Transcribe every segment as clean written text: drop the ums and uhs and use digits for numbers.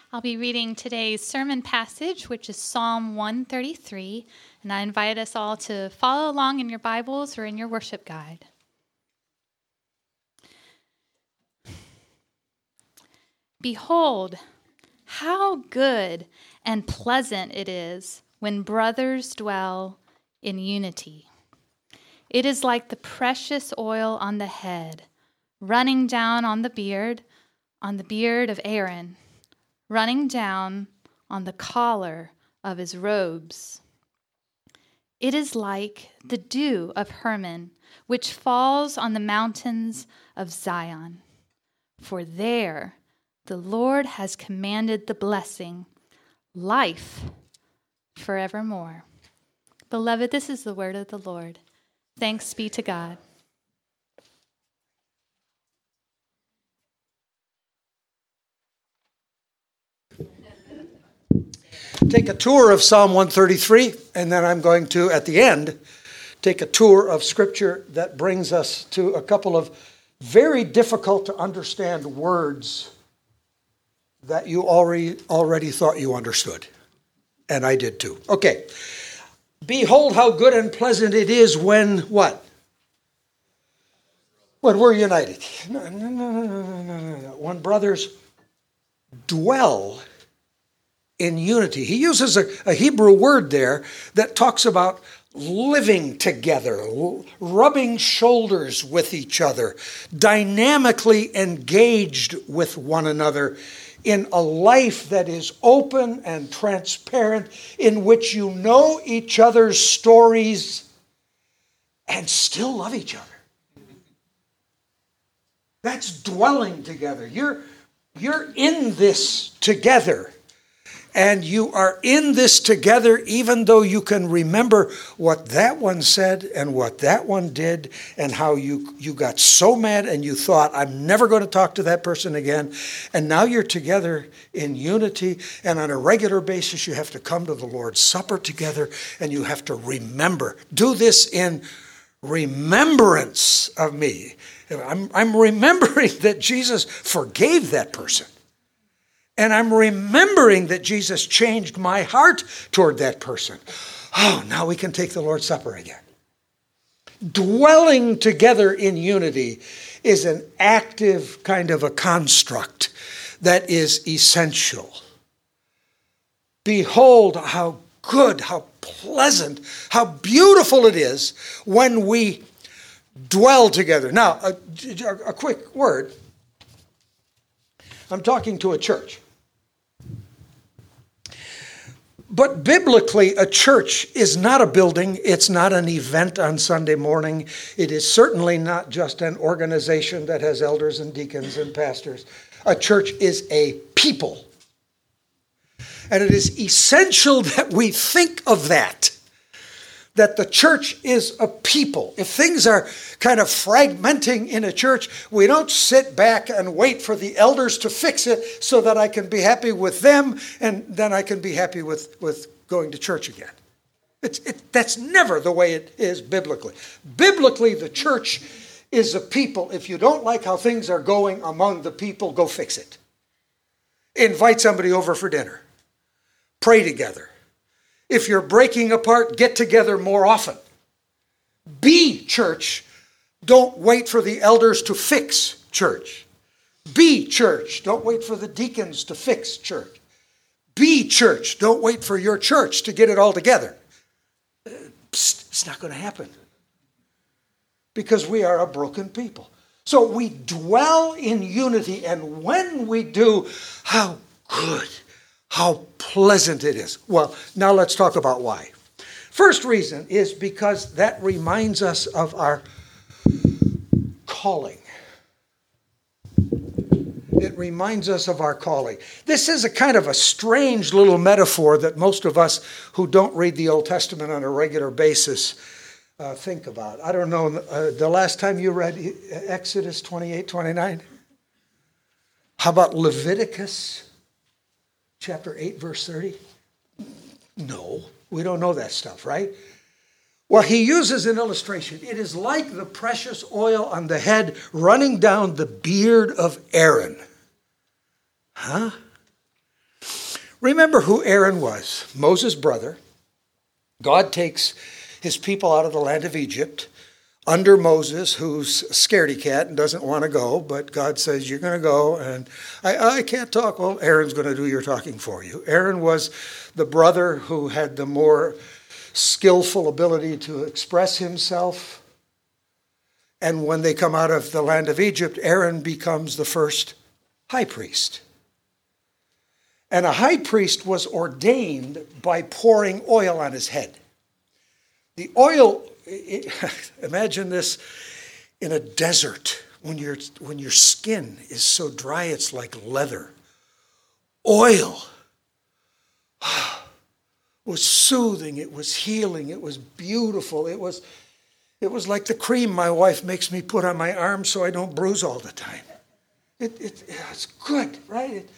I'll be reading today's sermon passage, which is Psalm 133, and I invite us all to follow along in your Bibles or in your worship guide. Behold, how good and pleasant it is when brothers dwell in unity. It is like the precious oil on the head, running down on the beard of Aaron, running down on the collar of his robes. It is like the dew of Hermon, which falls on the mountains of Zion. For there the Lord has commanded the blessing, life forevermore. Beloved, this is the word of the Lord. Thanks be to God. Take a tour of Psalm 133, and then I'm going to, at the end, take a tour of Scripture that brings us to a couple of very difficult to understand words that you already thought you understood. And I did too. Okay. Behold how good and pleasant it is when what? When we're united. No. When brothers dwell in unity. He uses a Hebrew word there that talks about living together, rubbing shoulders with each other, dynamically engaged with one another in a life that is open and transparent, in which you know each other's stories and still love each other. That's dwelling together. You're in this together. And you are in this together even though you can remember what that one said and what that one did and how you got so mad and you thought, I'm never going to talk to that person again. And now you're together in unity, and on a regular basis you have to come to the Lord's Supper together and you have to remember. Do this in remembrance of me. I'm remembering that Jesus forgave that person. And I'm remembering that Jesus changed my heart toward that person. Oh, now we can take the Lord's Supper again. Dwelling together in unity is an active kind of a construct that is essential. Behold how good, how pleasant, how beautiful it is when we dwell together. Now, a quick word. I'm talking to a church. But biblically, a church is not a building. It's not an event on Sunday morning. It is certainly not just an organization that has elders and deacons and pastors. A church is a people. And it is essential that we think of that the church is a people. If things are kind of fragmenting in a church, we don't sit back and wait for the elders to fix it so that I can be happy with them and then I can be happy with going to church again. That's never the way it is biblically. Biblically, the church is a people. If you don't like how things are going among the people, go fix it. Invite somebody over for dinner. Pray together. If you're breaking apart, get together more often. Be church. Don't wait for the elders to fix church. Be church. Don't wait for the deacons to fix church. Be church. Don't wait for your church to get it all together. It's not going to happen. Because we are a broken people. So we dwell in unity, and when we do, how good, how pleasant it is. Well, now let's talk about why. First reason is because that reminds us of our calling. It reminds us of our calling. This is a kind of a strange little metaphor that most of us who don't read the Old Testament on a regular basis think about. I don't know, the last time you read Exodus 28-29? How about Leviticus chapter 8, verse 30? No, we don't know that stuff, right? Well, he uses an illustration. It is like the precious oil on the head running down the beard of Aaron. Huh? Remember who Aaron was, Moses' brother. God takes his people out of the land of Egypt under Moses, who's a scaredy cat and doesn't want to go, but God says, you're going to go, and I can't talk. Well, Aaron's going to do your talking for you. Aaron was the brother who had the more skillful ability to express himself. And when they come out of the land of Egypt, Aaron becomes the first high priest. And a high priest was ordained by pouring oil on his head. The oil, imagine this in a desert when your skin is so dry it's like leather. Oil was soothing, it was healing, it was beautiful. It was like the cream my wife makes me put on my arms so I don't bruise all the time. It's good, right?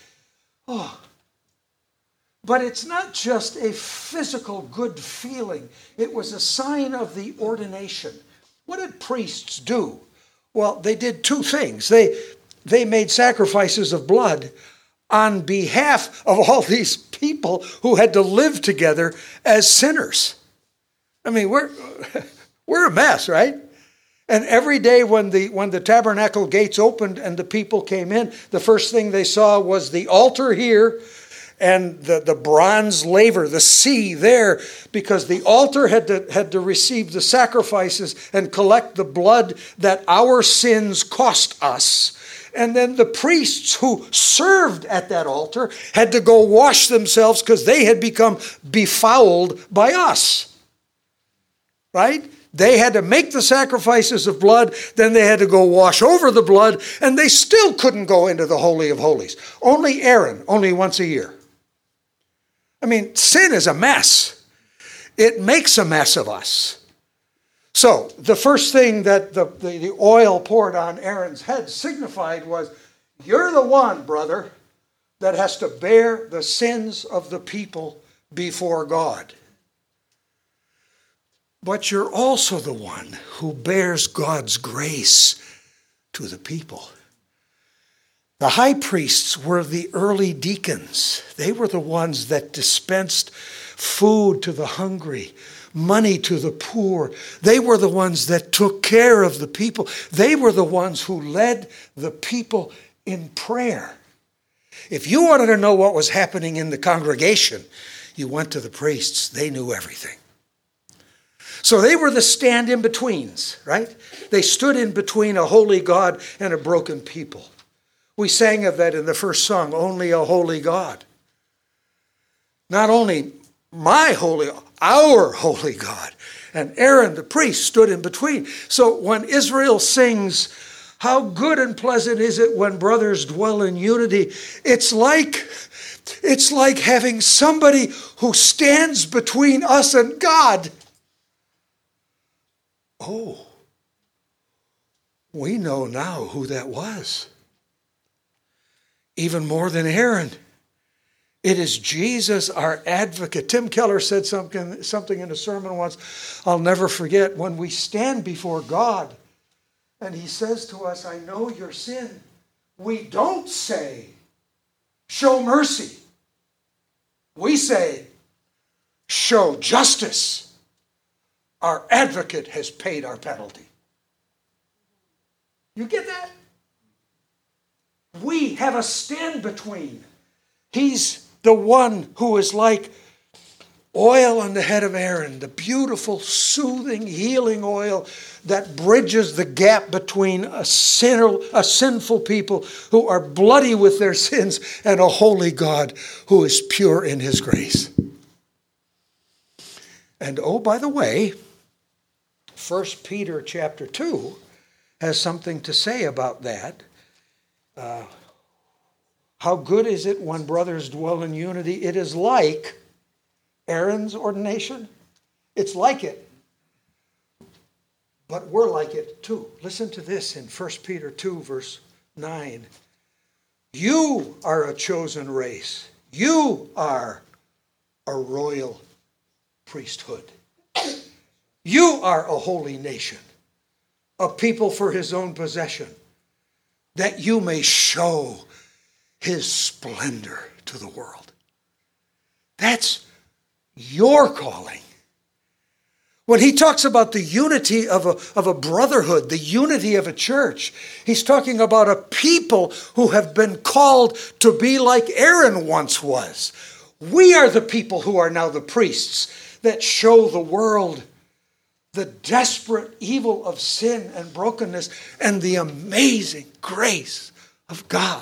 But it's not just a physical good feeling. It was a sign of the ordination. What did priests do? Well, they did two things. They made sacrifices of blood on behalf of all these people who had to live together as sinners. I mean, we're a mess, right? And every day when the tabernacle gates opened and the people came in, the first thing they saw was the altar here and the bronze laver, the sea there, because the altar had to receive the sacrifices and collect the blood that our sins cost us. And then the priests who served at that altar had to go wash themselves because they had become befouled by us. Right? They had to make the sacrifices of blood, then they had to go wash over the blood, and they still couldn't go into the Holy of Holies. Only Aaron, only once a year. I mean, sin is a mess. It makes a mess of us. So the first thing that the oil poured on Aaron's head signified was, you're the one, brother, that has to bear the sins of the people before God. But you're also the one who bears God's grace to the people. The high priests were the early deacons. They were the ones that dispensed food to the hungry, money to the poor. They were the ones that took care of the people. They were the ones who led the people in prayer. If you wanted to know what was happening in the congregation, you went to the priests. They knew everything. So they were the stand-in-betweens, right? They stood in between a holy God and a broken people. We sang of that in the first song, Only a Holy God. Not only our holy God. And Aaron, the priest, stood in between. So when Israel sings, how good and pleasant is it when brothers dwell in unity, it's like having somebody who stands between us and God. Oh, we know now who that was. Even more than Aaron. It is Jesus, our advocate. Tim Keller said something in a sermon once I'll never forget. When we stand before God and he says to us, I know your sin, we don't say, show mercy. We say, show justice. Our advocate has paid our penalty. You get that? We have a stand between. He's the one who is like oil on the head of Aaron, the beautiful, soothing, healing oil that bridges the gap between a sinful people who are bloody with their sins and a holy God who is pure in his grace. And oh, by the way, 1 Peter chapter 2 has something to say about that. How good is it when brothers dwell in unity? It is like Aaron's ordination. It's like it. But we're like it too. Listen to this in 1 Peter 2, verse 9. You are a chosen race. You are a royal priesthood. You are a holy nation, a people for his own possession, that you may show his splendor to the world. That's your calling. When he talks about the unity of a brotherhood, the unity of a church, he's talking about a people who have been called to be like Aaron once was. We are the people who are now the priests that show the world the desperate evil of sin and brokenness and the amazing grace of God.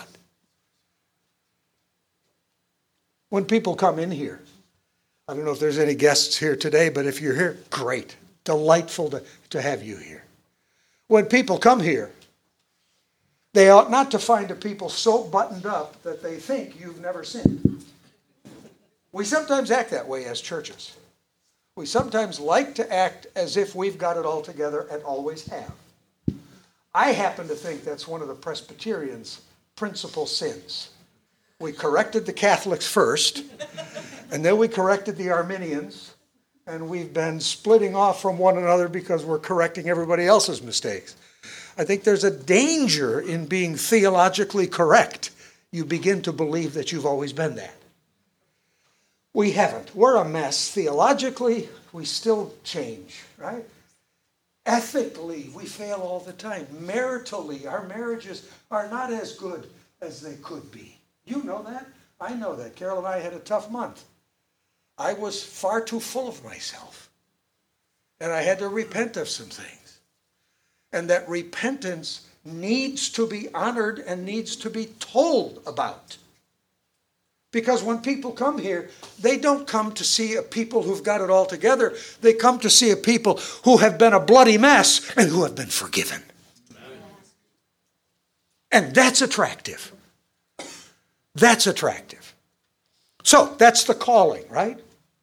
When people come in here, I don't know if there's any guests here today, but if you're here, great. Delightful to have you here. When people come here, they ought not to find a people so buttoned up that they think you've never sinned. We sometimes act that way as churches. We sometimes like to act as if we've got it all together and always have. I happen to think that's one of the Presbyterians' principal sins. We corrected the Catholics first, and then we corrected the Arminians, and we've been splitting off from one another because we're correcting everybody else's mistakes. I think there's a danger in being theologically correct. You begin to believe that you've always been that. We haven't. We're a mess. Theologically, we still change, right? Ethically, we fail all the time. Maritally, our marriages are not as good as they could be. You know that. I know that. Carol and I had a tough month. I was far too full of myself. And I had to repent of some things. And that repentance needs to be honored and needs to be told about. Because when people come here, they don't come to see a people who've got it all together. They come to see a people who have been a bloody mess and who have been forgiven. And that's attractive. That's attractive. So, that's the calling, right?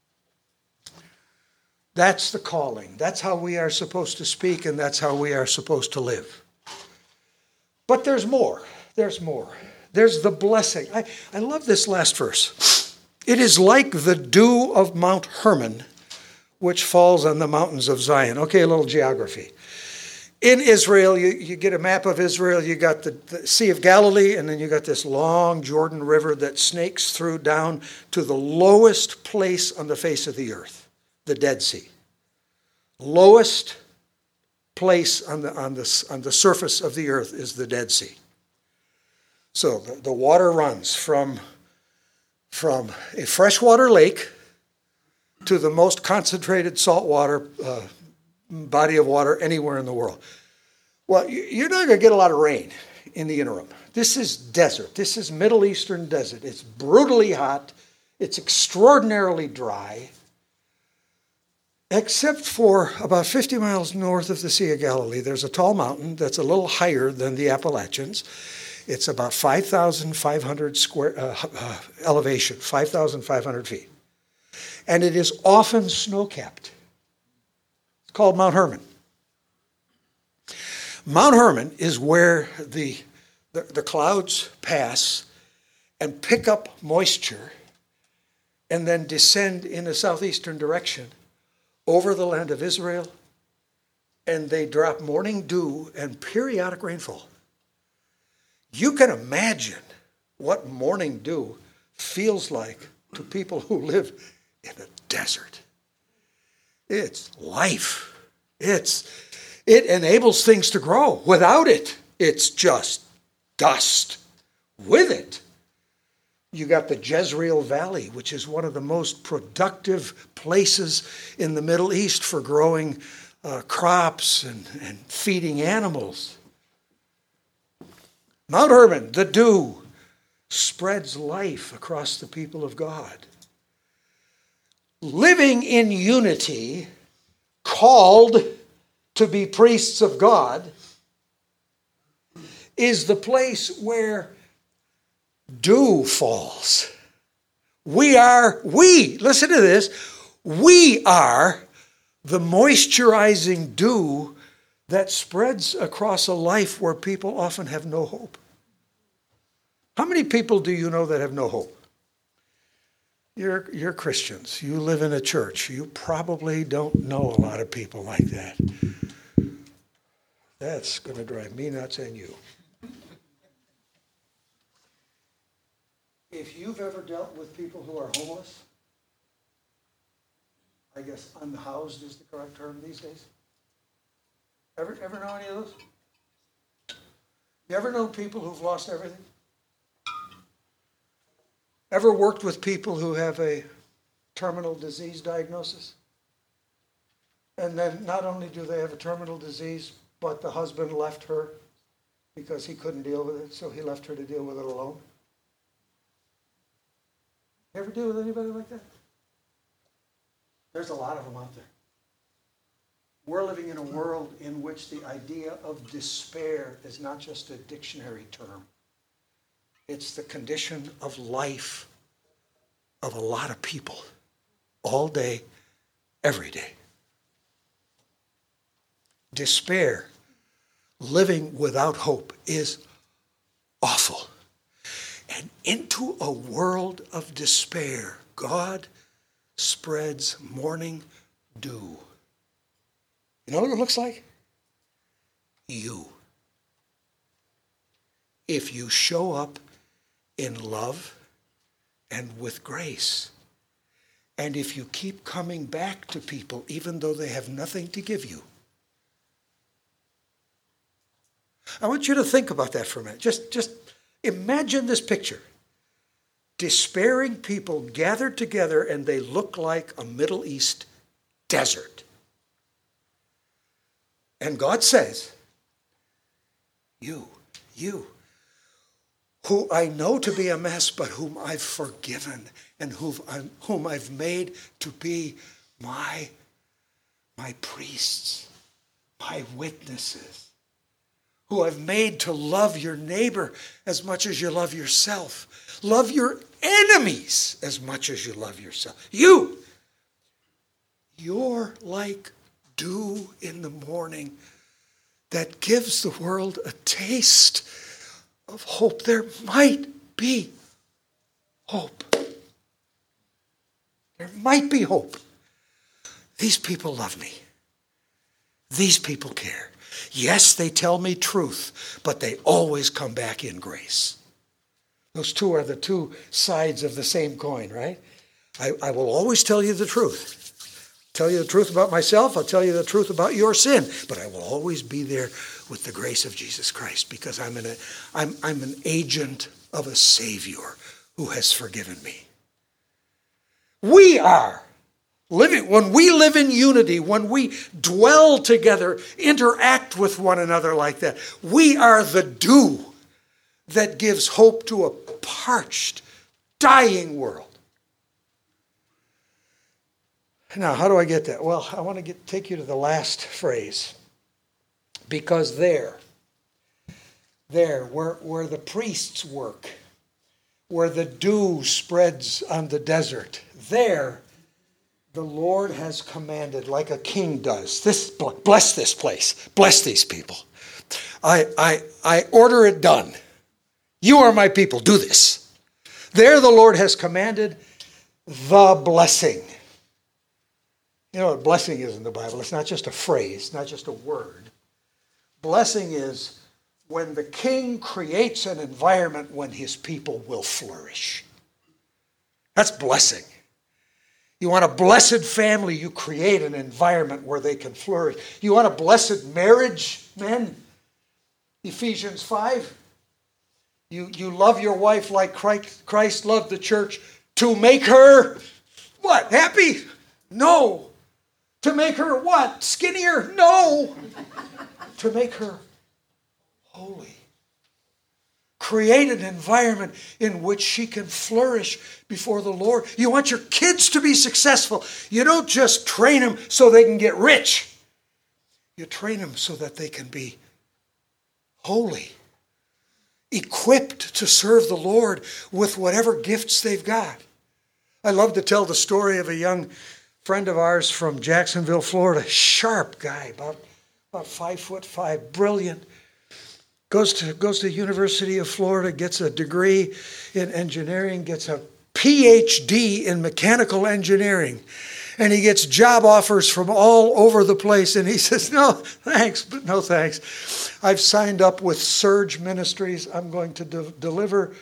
That's the calling. That's how we are supposed to speak, and that's how we are supposed to live. But there's more. There's more. There's the blessing. I love this last verse. It is like the dew of Mount Hermon, which falls on the mountains of Zion. Okay, a little geography. In Israel, you get a map of Israel, you got the Sea of Galilee, and then you got this long Jordan River that snakes through down to the lowest place on the face of the earth, the Dead Sea. Lowest place on the surface of the earth is the Dead Sea. So the water runs from a freshwater lake to the most concentrated saltwater body of water anywhere in the world. Well, you're not going to get a lot of rain in the interim. This is desert. This is Middle Eastern desert. It's brutally hot. It's extraordinarily dry. Except for about 50 miles north of the Sea of Galilee, there's a tall mountain that's a little higher than the Appalachians. It's about 5,500 square elevation, 5,500 feet. And it is often snow-capped. Called Mount Hermon. Mount Hermon is where the clouds pass and pick up moisture and then descend in a southeastern direction over the land of Israel, and they drop morning dew and periodic rainfall. You can imagine what morning dew feels like to people who live in a desert. It's life. It enables things to grow. Without it, it's just dust. With it, you got the Jezreel Valley, which is one of the most productive places in the Middle East for growing crops and feeding animals. Mount Hermon, the dew, spreads life across the people of God. Living in unity, called to be priests of God, is the place where dew falls. Listen to this, we are the moisturizing dew that spreads across a life where people often have no hope. How many people do you know that have no hope? You're Christians. You live in a church. You probably don't know a lot of people like that. That's going to drive me nuts and you. If you've ever dealt with people who are homeless, I guess unhoused is the correct term these days. Ever know any of those? You ever known people who've lost everything? Ever worked with people who have a terminal disease diagnosis? And then not only do they have a terminal disease, but the husband left her because he couldn't deal with it, so he left her to deal with it alone. You ever deal with anybody like that? There's a lot of them out there. We're living in a world in which the idea of despair is not just a dictionary term. It's the condition of life of a lot of people, all day, every day. Despair, living without hope, is awful. And into a world of despair, God spreads morning dew. You know what it looks like? You. If you show up in love and with grace, and if you keep coming back to people even though they have nothing to give you. I want you to think about that for a minute. Just imagine this picture. Despairing people gathered together and they look like a Middle East desert. And God says, you, who I know to be a mess, but whom I've forgiven and whom I've made to be my priests, my witnesses, who I've made to love your neighbor as much as you love yourself. Love your enemies as much as you love yourself. You're like dew in the morning that gives the world a taste of hope. There might be hope. There might be hope. These people love me. These people care. Yes, they tell me truth, but they always come back in grace. Those two are the two sides of the same coin, right? I will always tell you the truth. Tell you the truth about myself. I'll tell you the truth about your sin. But I will always be there with the grace of Jesus Christ because I'm an agent of a Savior who has forgiven me. We are living, when we live in unity, when we dwell together, interact with one another like that, we are the dew that gives hope to a parched, dying world. Now, how do I get that? Well, I want to take you to the last phrase. Because there, where the priests work, where the dew spreads on the desert, there the Lord has commanded, like a king does, bless this place, bless these people. I order it done. You are my people, do this. There the Lord has commanded the blessing. You know what blessing is in the Bible? It's not just a phrase, not just a word. Blessing is when the king creates an environment when his people will flourish. That's blessing. You want a blessed family, you create an environment where they can flourish. You want a blessed marriage, men? Ephesians 5. You love your wife like Christ loved the church to make her, what, happy? No. To make her what? Skinnier? No. To make her holy. Create an environment in which she can flourish before the Lord. You want your kids to be successful. You don't just train them so they can get rich. You train them so that they can be holy, equipped to serve the Lord with whatever gifts they've got. I love to tell the story of a young friend of ours from Jacksonville, Florida, sharp guy, about 5'5", brilliant. Goes to University of Florida, gets a degree in engineering, gets a PhD in mechanical engineering. And he gets job offers from all over the place. And he says, no, thanks, but no thanks. I've signed up with Surge Ministries. I'm going to deliver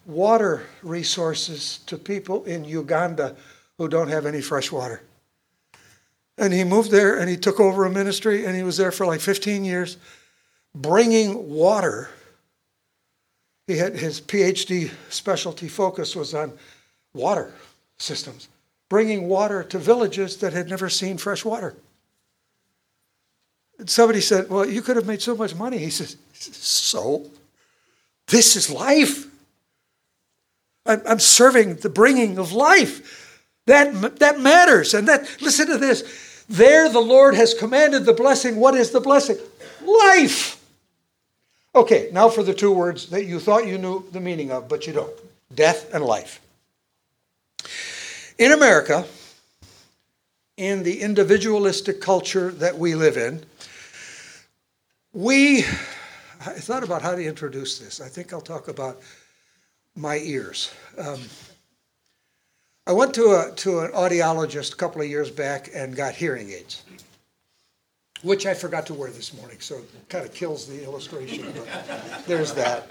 water resources to people in Uganda who don't have any fresh water. And he moved there and he took over a ministry and he was there for like 15 years bringing water. He had his PhD specialty focus was on water systems, bringing water to villages that had never seen fresh water. And somebody said, well, you could have made so much money. He says, so? This is life. I'm serving the bringing of life. That matters. And listen to this. There the Lord has commanded the blessing. What is the blessing? Life. Okay, now for the two words that you thought you knew the meaning of, but you don't. Death and life. In America, in the individualistic culture that we live in, I thought about how to introduce this. I think I'll talk about my ears. I went to an audiologist a couple of years back and got hearing aids, which I forgot to wear this morning, so it kind of kills the illustration, but there's that.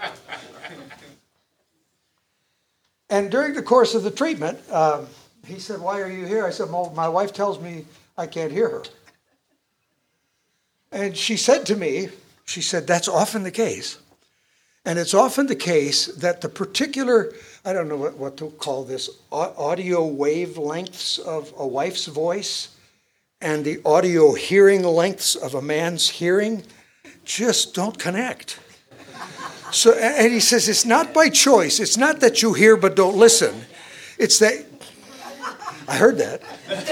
And during the course of the treatment, he said, why are you here? I said, well, my wife tells me I can't hear her. And she said to me, that's often the case. And it's often the case that the particular, I don't know what to call this, audio wavelengths of a wife's voice and the audio hearing lengths of a man's hearing just don't connect. So, and he says, it's not by choice. It's not that you hear but don't listen. It's that, I heard that.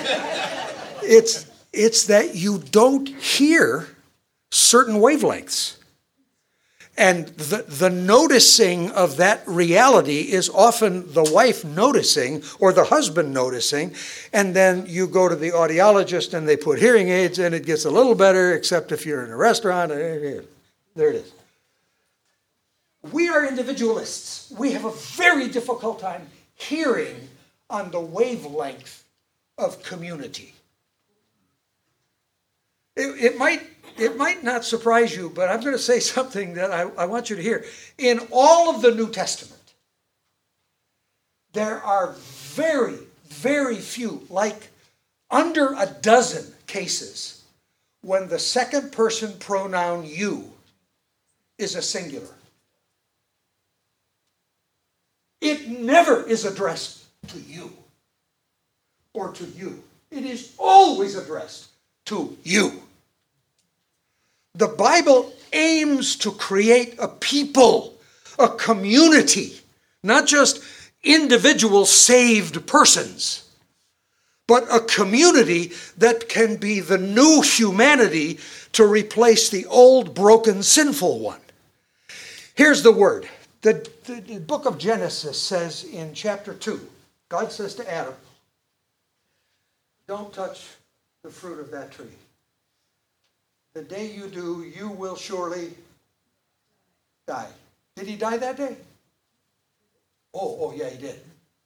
It's that you don't hear certain wavelengths. And the noticing of that reality is often the wife noticing or the husband noticing. And then you go to the audiologist and they put hearing aids and it gets a little better, except if you're in a restaurant. There it is. We are individualists. We have a very difficult time hearing on the wavelength of community. It might not surprise you, but I'm going to say something that I want you to hear. In all of the New Testament, there are very, very few, like under a dozen cases, when the second person pronoun you is a singular. It never is addressed to you or to you. It is always addressed to you. The Bible aims to create a people, a community, not just individual saved persons, but a community that can be the new humanity to replace the old, broken, sinful one. Here's the word. The book of Genesis says in chapter 2, God says to Adam, don't touch the fruit of that tree. The day you do, you will surely die. Did he die that day? Oh, yeah, he did.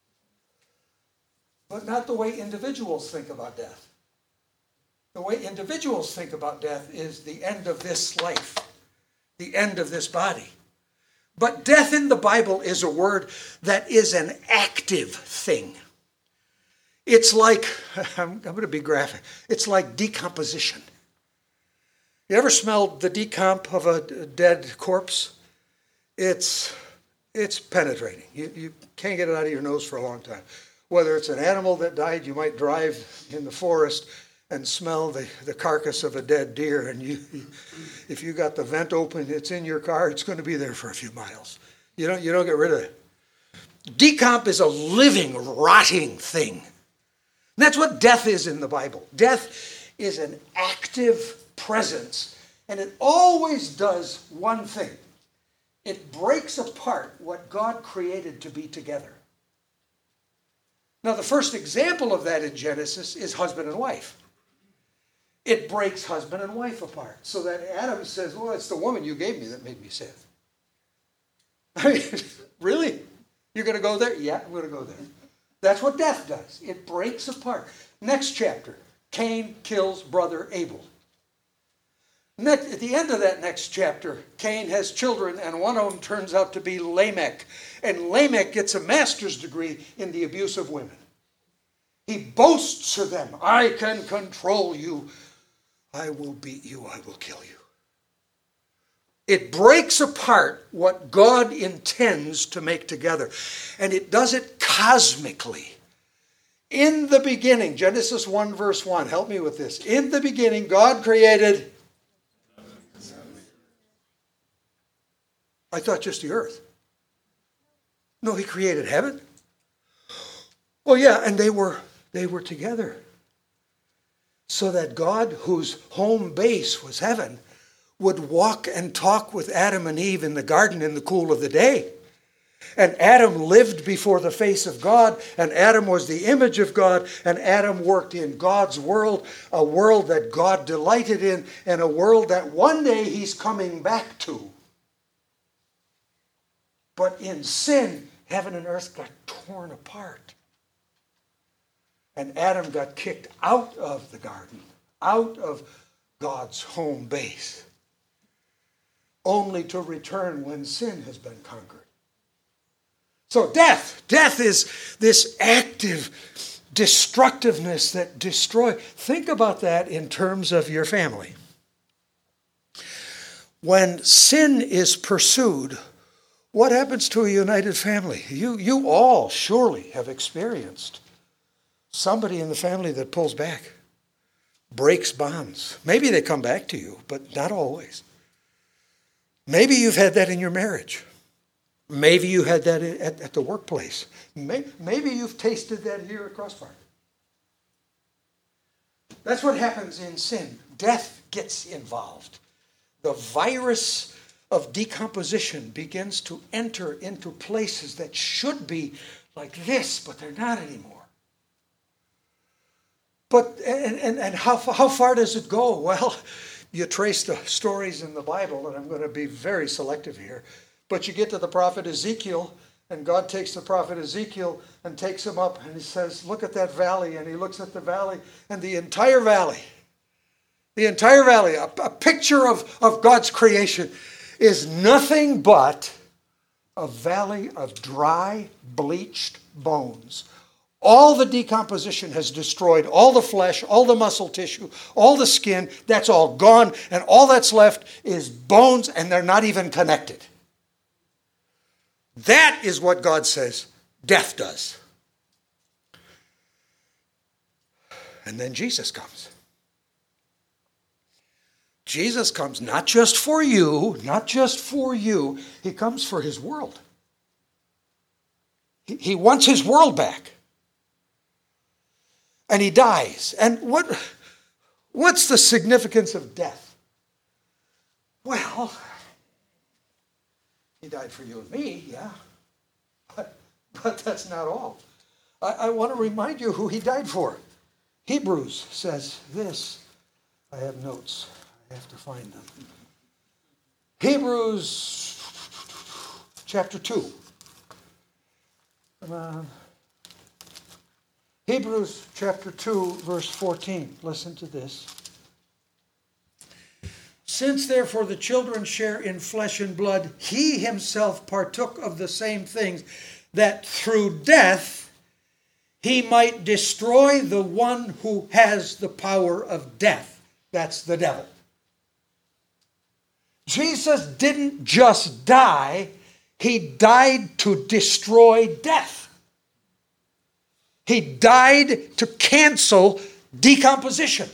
But not the way individuals think about death. The way individuals think about death is the end of this life, the end of this body. But death in the Bible is a word that is an active thing. It's like, I'm going to be graphic, it's like decomposition. You ever smelled the decomp of a dead corpse? It's penetrating. You can't get it out of your nose for a long time. Whether it's an animal that died, you might drive in the forest and smell the carcass of a dead deer, and if you got the vent open, it's in your car, it's going to be there for a few miles. You don't get rid of it. Decomp is a living, rotting thing. And that's what death is in the Bible. Death is an active presence, and it always does one thing. It breaks apart what God created to be together. Now, the first example of that in Genesis is husband and wife. It breaks husband and wife apart, so that Adam says, well, it's the woman you gave me that made me sin. I mean, really? You're going to go there? Yeah, I'm going to go there. That's what death does. It breaks apart. Next chapter, Cain kills brother Abel. At the end of that next chapter, Cain has children, and one of them turns out to be Lamech. And Lamech gets a master's degree in the abuse of women. He boasts to them, I can control you. I will beat you. I will kill you. It breaks apart what God intends to make together. And it does it cosmically. In the beginning, Genesis 1 verse 1, help me with this. In the beginning, God created, I thought just the earth. No, he created heaven. Oh yeah, and they were together. So that God, whose home base was heaven, would walk and talk with Adam and Eve in the garden in the cool of the day. And Adam lived before the face of God, and Adam was the image of God, and Adam worked in God's world, a world that God delighted in, and a world that one day he's coming back to. But in sin, heaven and earth got torn apart. And Adam got kicked out of the garden, out of God's home base, only to return when sin has been conquered. So death is this active destructiveness that destroys. Think about that in terms of your family. When sin is pursued, what happens to a united family? You all surely have experienced somebody in the family that pulls back, breaks bonds. Maybe they come back to you, but not always. Maybe you've had that in your marriage. Maybe you had that at the workplace. Maybe you've tasted that here at Crosspark. That's what happens in sin. Death gets involved. The virus of decomposition begins to enter into places that should be like this, but they're not anymore. But and how far does it go? Well, you trace the stories in the Bible, and I'm going to be very selective here. But you get to the prophet Ezekiel, and God takes the prophet Ezekiel and takes him up, and he says, look at that valley. And he looks at the valley, and the entire valley, a picture of God's creation, is nothing but a valley of dry, bleached bones. All the decomposition has destroyed all the flesh, all the muscle tissue, all the skin. That's all gone, and all that's left is bones, and they're not even connected. That is what God says death does. And then Jesus comes. Jesus comes not just for you, He comes for his world. He wants his world back. And he dies. And what's the significance of death? Well, he died for you and me, yeah. But that's not all. I want to remind you who he died for. Hebrews says this. I have notes. I have to find them. Hebrews chapter 2. Come on. Hebrews chapter 2, verse 14. Listen to this. Since therefore the children share in flesh and blood, he himself partook of the same things, that through death he might destroy the one who has the power of death. That's the devil. Jesus didn't just die, he died to destroy death. He died to cancel decomposition.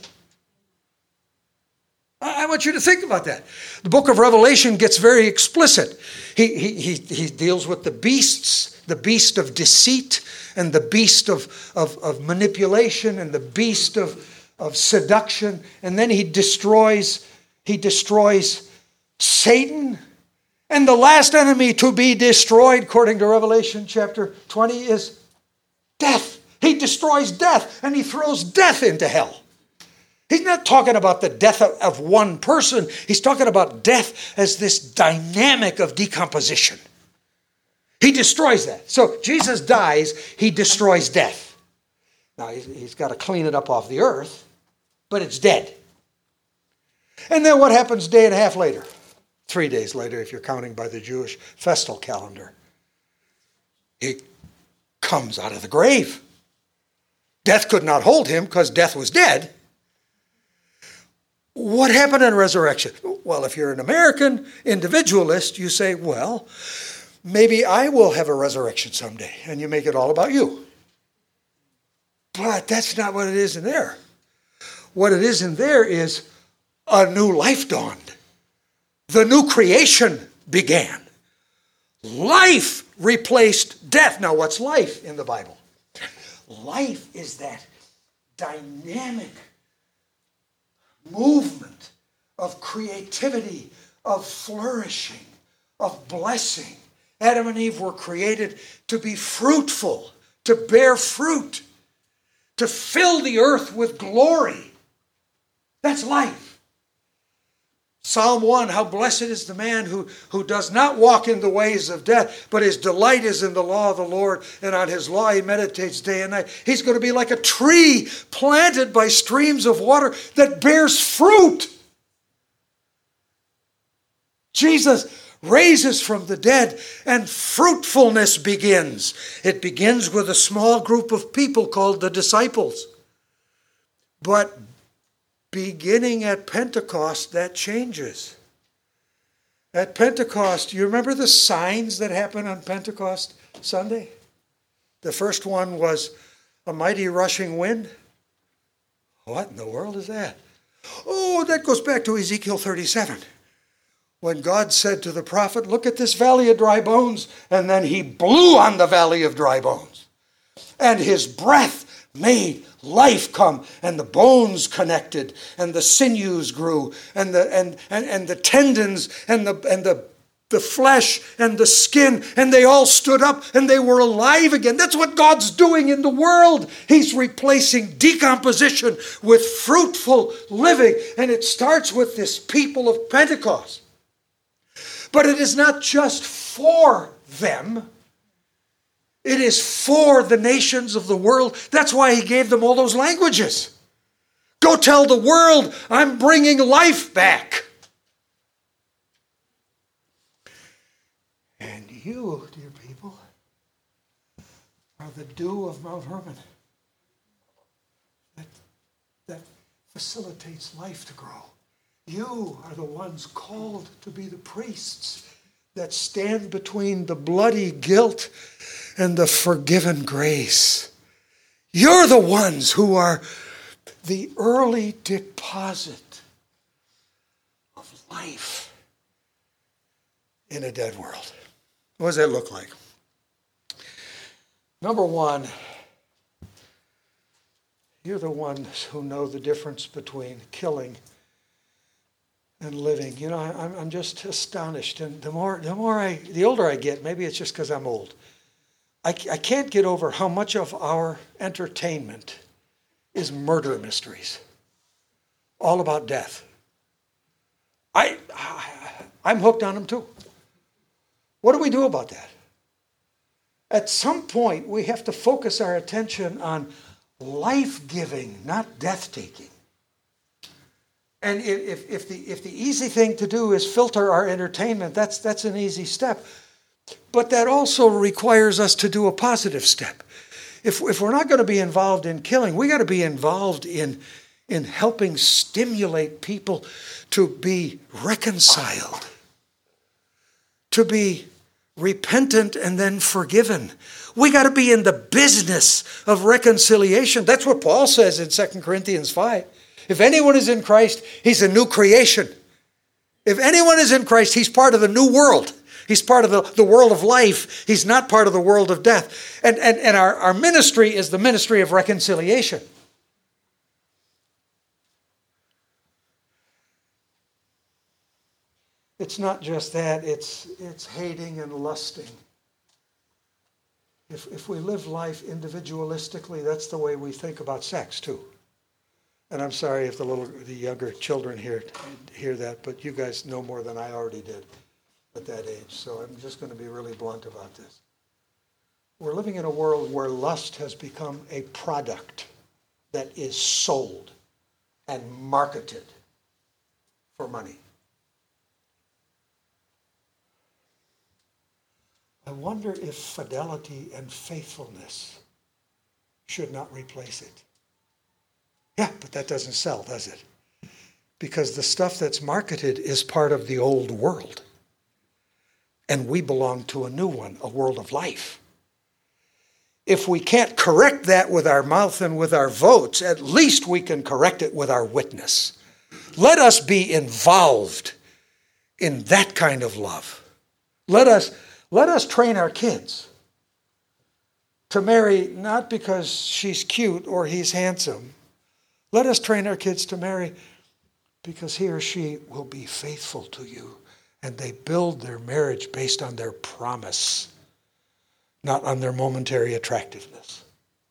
I want you to think about that. The book of Revelation gets very explicit. He deals with the beasts, the beast of deceit, and the beast of manipulation, and the beast of seduction. And then he destroys Satan. And the last enemy to be destroyed, according to Revelation chapter 20, is death. He destroys death, and he throws death into hell. He's not talking about the death of one person. He's talking about death as this dynamic of decomposition. He destroys that. So Jesus dies, he destroys death. Now, he's got to clean it up off the earth, but it's dead. And then what happens a day and a half later? 3 days later, if you're counting by the Jewish festal calendar. He comes out of the grave. Death could not hold him because death was dead. What happened in resurrection? Well, if you're an American individualist, you say, well, maybe I will have a resurrection someday, and you make it all about you. But that's not what it is in there. What it is in there is a new life dawned. The new creation began. Life replaced death. Now, what's life in the Bible? Life is that dynamic movement of creativity, of flourishing, of blessing. Adam and Eve were created to be fruitful, to bear fruit, to fill the earth with glory. That's life. Psalm 1, how blessed is the man who does not walk in the ways of death, but his delight is in the law of the Lord, and on his law he meditates day and night. He's going to be like a tree planted by streams of water that bears fruit. Jesus raises from the dead, and fruitfulness begins. It begins with a small group of people called the disciples. But beginning at Pentecost, that changes. At Pentecost, you remember the signs that happened on Pentecost Sunday? The first one was a mighty rushing wind. What in the world is that? Oh, that goes back to Ezekiel 37. When God said to the prophet, look at this valley of dry bones, and then he blew on the valley of dry bones. And his breath made life come, and the bones connected, and the sinews grew, and the tendons, and the flesh, and the skin, and they all stood up, and they were alive again. That's what God's doing in the world. He's replacing decomposition with fruitful living, and it starts with this people of Pentecost. But it is not just for them. It is for the nations of the world. That's why he gave them all those languages. Go tell the world, I'm bringing life back. And you, dear people, are the dew of Mount Hermon that facilitates life to grow. You are the ones called to be the priests that stand between the bloody guilt and the forgiven grace. You're the ones who are the early deposit of life in a dead world. What does that look like? Number one, you're the ones who know the difference between killing and living. You know, I'm just astonished. And the older I get, maybe it's just because I'm old, I can't get over how much of our entertainment is murder mysteries. All about death. I'm hooked on them too. What do we do about that? At some point, we have to focus our attention on life-giving, not death-taking. And if the easy thing to do is filter our entertainment, that's an easy step. But that also requires us to do a positive step. If we're not going to be involved in killing, we got to be involved in helping stimulate people to be reconciled, to be repentant and then forgiven. We got to be in the business of reconciliation. That's what Paul says in 2 Corinthians 5. If anyone is in Christ, he's a new creation. If anyone is in Christ, he's part of the new world. He's part of the world of life. He's not part of the world of death. And our ministry is the ministry of reconciliation. It's not just that, it's hating and lusting. If we live life individualistically, that's the way we think about sex too. And I'm sorry if the younger children hear that, but you guys know more than I already did at that age. So I'm just going to be really blunt about this. We're living in a world where lust has become a product that is sold and marketed for money. I wonder if fidelity and faithfulness should not replace it. Yeah, but that doesn't sell, does it? Because the stuff that's marketed is part of the old world. And we belong to a new one, a world of life. If we can't correct that with our mouth and with our votes, at least we can correct it with our witness. Let us be involved in that kind of love. Let us train our kids to marry not because she's cute or he's handsome. Let us train our kids to marry because he or she will be faithful to you. And they build their marriage based on their promise, not on their momentary attractiveness.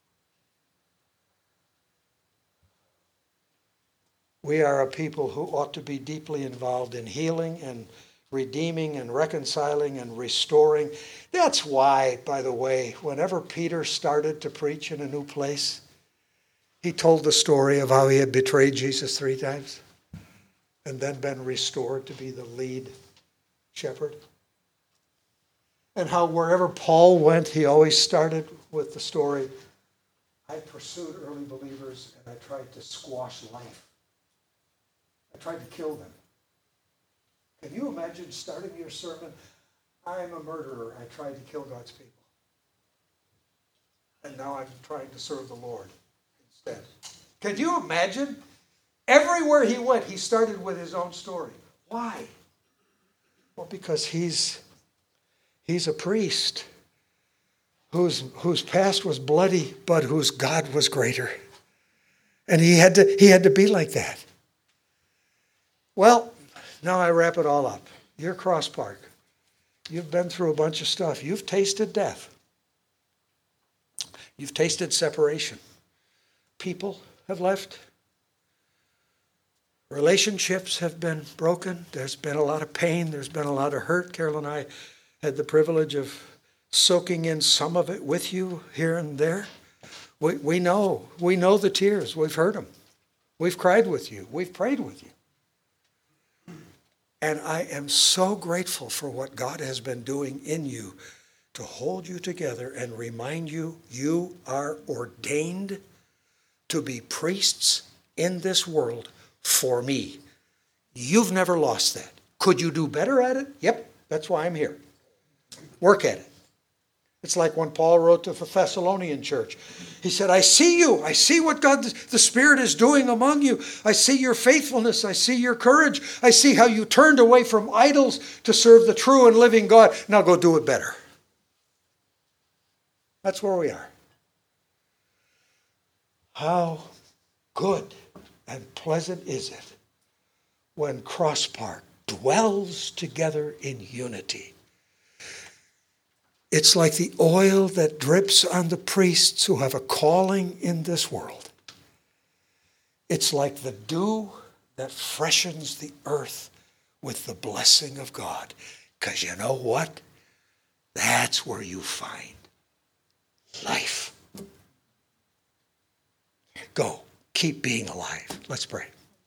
We are a people who ought to be deeply involved in healing and redeeming and reconciling and restoring. That's why, by the way, whenever Peter started to preach in a new place, he told the story of how he had betrayed Jesus 3 times and then been restored to be the lead shepherd. And how wherever Paul went, he always started with the story, I pursued early believers and I tried to squash life. I tried to kill them. Can you imagine starting your sermon, I'm a murderer, I tried to kill God's people. And now I'm trying to serve the Lord instead. Can you imagine? Everywhere he went, he started with his own story. Why? Well, because he's a priest whose past was bloody, but whose God was greater. And he had to be like that. Well, now I wrap it all up. You're Cross Park. You've been through a bunch of stuff. You've tasted death. You've tasted separation. People have left. Relationships have been broken. There's been a lot of pain. There's been a lot of hurt. Carol and I had the privilege of soaking in some of it with you here and there. We know the tears. We've heard them. We've cried with you. We've prayed with you. And I am so grateful for what God has been doing in you to hold you together and remind you, you are ordained to be priests in this world for me. You've never lost that. Could you do better at it? Yep, that's why I'm here. Work at it. It's like when Paul wrote to the Thessalonian church. He said, I see you. I see what God, the Spirit is doing among you. I see your faithfulness. I see your courage. I see how you turned away from idols to serve the true and living God. Now go do it better. That's where we are. How good and pleasant is it when Cross Park dwells together in unity. It's like the oil that drips on the priests who have a calling in this world. It's like the dew that freshens the earth with the blessing of God. Because you know what? That's where you find life. Go. Keep being alive. Let's pray.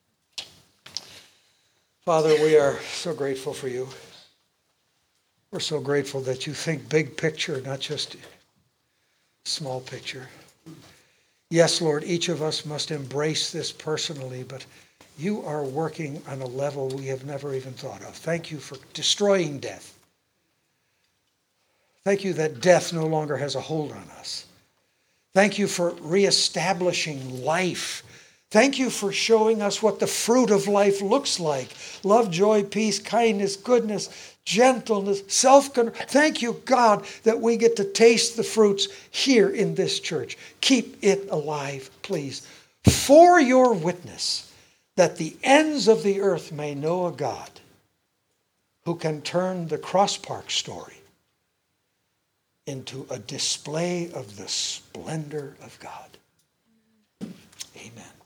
Father, we are so grateful for you. We're so grateful that you think big picture, not just small picture. Yes, Lord, each of us must embrace this personally, but you are working on a level we have never even thought of. Thank you for destroying death. Thank you that death no longer has a hold on us. Thank you for reestablishing life. Thank you for showing us what the fruit of life looks like. Love, joy, peace, kindness, goodness, gentleness, self-control. Thank you, God, that we get to taste the fruits here in this church. Keep it alive, please, for your witness, that the ends of the earth may know a God who can turn the Cross Park story into a display of the splendor of God. Amen.